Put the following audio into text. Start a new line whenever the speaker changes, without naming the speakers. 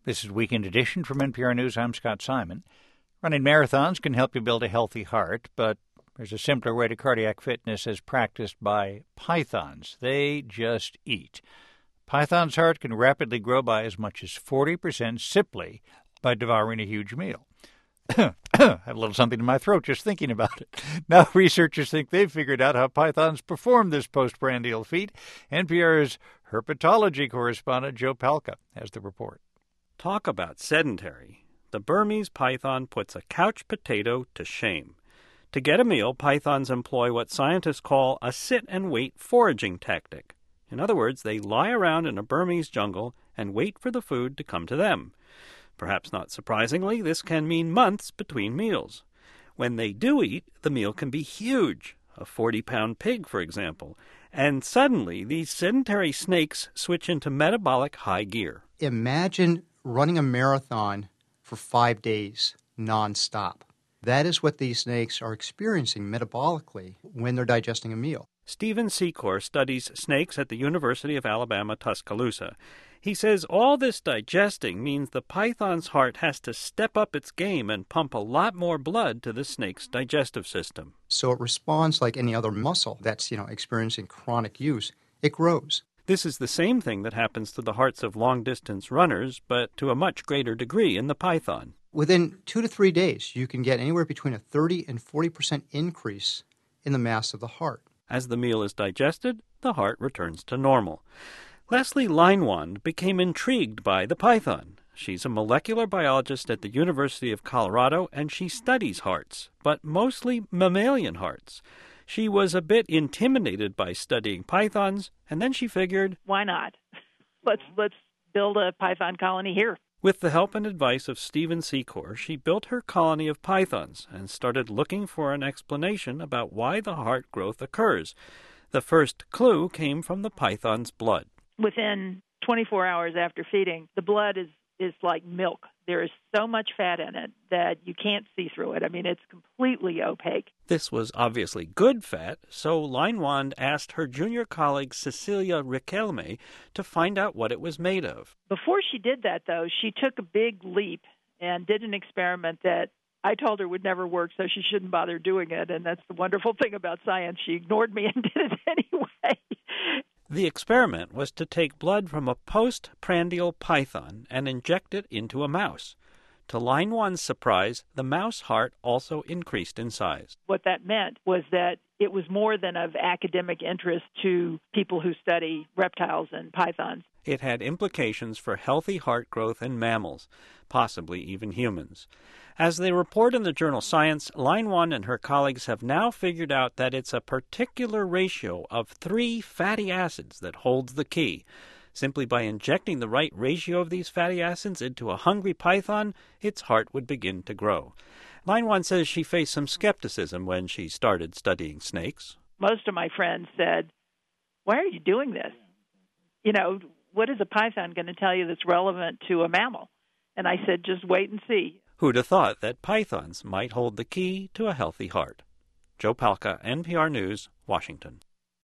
This is Weekend Edition from NPR News. I'm Scott Simon. Running marathons can help you build a healthy heart, but there's a simpler way to cardiac fitness as practiced by pythons. They just eat. Python's heart can rapidly grow by as much as 40% simply by devouring a huge meal. I have a little something in my throat just thinking about it. Now researchers think they've figured out how pythons perform this postprandial feat. NPR's herpetology correspondent Joe Palca has the report.
Talk about sedentary. The Burmese python puts a couch potato to shame. To get a meal, pythons employ what scientists call a sit-and-wait foraging tactic. In other words, they lie around in a Burmese jungle and wait for the food to come to them. Perhaps not surprisingly, this can mean months between meals. When they do eat, the meal can be huge, a 40-pound pig, for example, and suddenly these sedentary snakes switch into metabolic high gear.
Imagine running a marathon for 5 days nonstop. That is what these snakes are experiencing metabolically when they're digesting a meal.
Stephen Secor studies snakes at the University of Alabama, Tuscaloosa. He says all this digesting means the python's heart has to step up its game and pump a lot more blood to the snake's digestive system.
So it responds like any other muscle that's, experiencing chronic use. It grows.
This is the same thing that happens to the hearts of long-distance runners, but to a much greater degree in the python.
Within 2 to 3 days, you can get anywhere between a 30 and 40% increase in the mass of the heart.
As the meal is digested, the heart returns to normal. Leslie Leinwand became intrigued by the python. She's a molecular biologist at the University of Colorado, and she studies hearts, but mostly mammalian hearts. She was a bit intimidated by studying pythons, and then she figured,
why not? Let's build a python colony here.
With the help and advice of Stephen Secor, she built her colony of pythons and started looking for an explanation about why the heart growth occurs. The first clue came from the python's blood.
Within 24 hours after feeding, the blood is like milk. There is so much fat in it that you can't see through it. I mean, it's completely opaque.
This was obviously good fat, so Leinwand asked her junior colleague Cecilia Riquelme to find out what it was made of.
Before she did that, though, she took a big leap and did an experiment that I told her would never work, so she shouldn't bother doing it. And that's the wonderful thing about science. She ignored me and did it anyway.
The experiment was to take blood from a postprandial python and inject it into a mouse. To Leinwand's surprise, the mouse heart also increased in size.
What that meant was that it was more than of academic interest to people who study reptiles and pythons.
It had implications for healthy heart growth in mammals, possibly even humans. As they report in the journal Science, Leinwand and her colleagues have now figured out that it's a particular ratio of 3 fatty acids that holds the key. Simply by injecting the right ratio of these fatty acids into a hungry python, its heart would begin to grow. Leinwand says she faced some skepticism when she started studying snakes.
Most of my friends said, why are you doing this? What is a python going to tell you that's relevant to a mammal? And I said, just wait and see.
Who'd have thought that pythons might hold the key to a healthy heart? Joe Palca, NPR News, Washington.